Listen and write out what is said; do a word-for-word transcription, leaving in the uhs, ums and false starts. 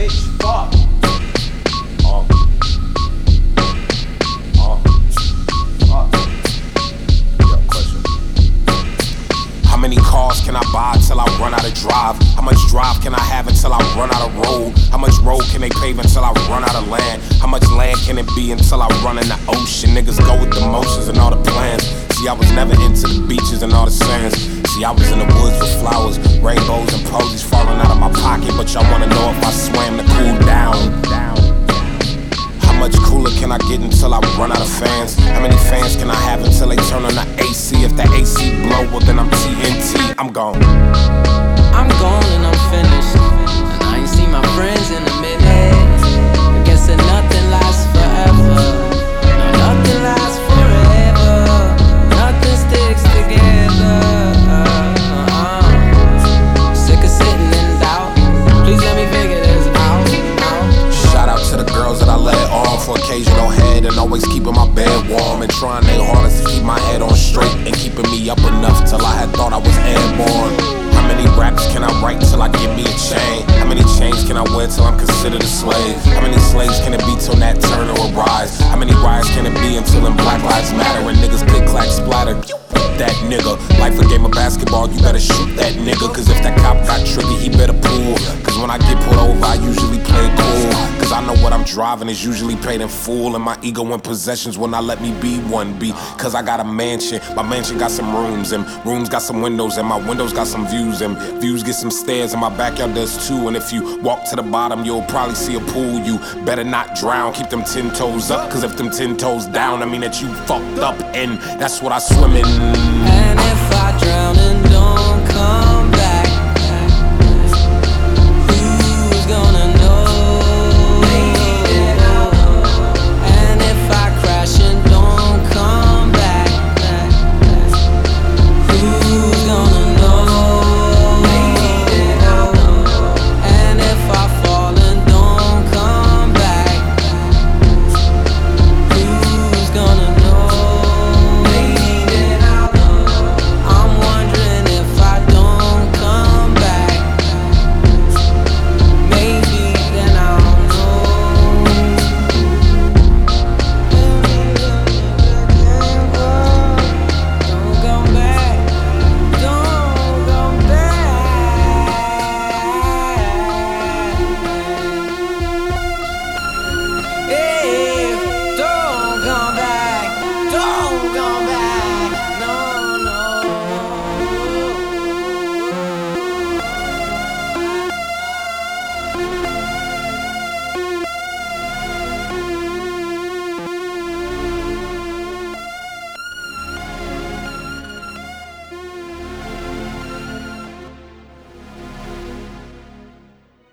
bitch. Fuck. Oh. Oh. Fuck. Yeah, question. How many cars can I buy till I run out of drive? How much drive can I have until I run out of road? How much road can they pave until I run out of land? How much land can it be until I run in the ocean? Niggas go with the motions and all the plans. See, I was never into the beaches and all the sands. See, I was in the woods with flowers, rainbows and posies falling out of my pocket. But y'all wanna know if I swam to cool down. How much cooler can I get until I run out of fans? How many fans can I have until they turn on the A C? If that A C blow, well then I'm T N T, I'm gone. I'm gone and I'm finished, and I ain't seen my friends in a minute. I guess that nothing lasts forever. No, nothing lasts forever. Nothing sticks together. Uh-uh. Sick of sitting in doubt. Please let me figure this out. out. Shout out to the girls that I let on for occasional head, and always keeping my bed warm and trying their hardest to keep my head on straight and keeping me up enough till I had thought I was airborne. How many raps can I write till I get me a chain? How many chains can I wear till I'm considered a slave? How many slaves can it be till Nat Turner arrives? How many riots can it be until them Black Lives Matter and niggas click clack splatter? That nigga, life a game of basketball, you better shoot that nigga. Cause if that cop got triggered, he better pull. Cause when I get pulled over, I usually play it cool. Cause I know what I'm driving is usually paid in full. And my ego and possessions will not let me be one B. Cause I got a mansion, my mansion got some rooms, and rooms got some windows, and my windows got some views, and views get some stairs, and my backyard does too. And if you walk to the bottom, you'll probably see a pool. You better not drown, keep them ten toes up. Cause if them ten toes down, I mean that you fucked up, and that's what I swim in. And if I drown in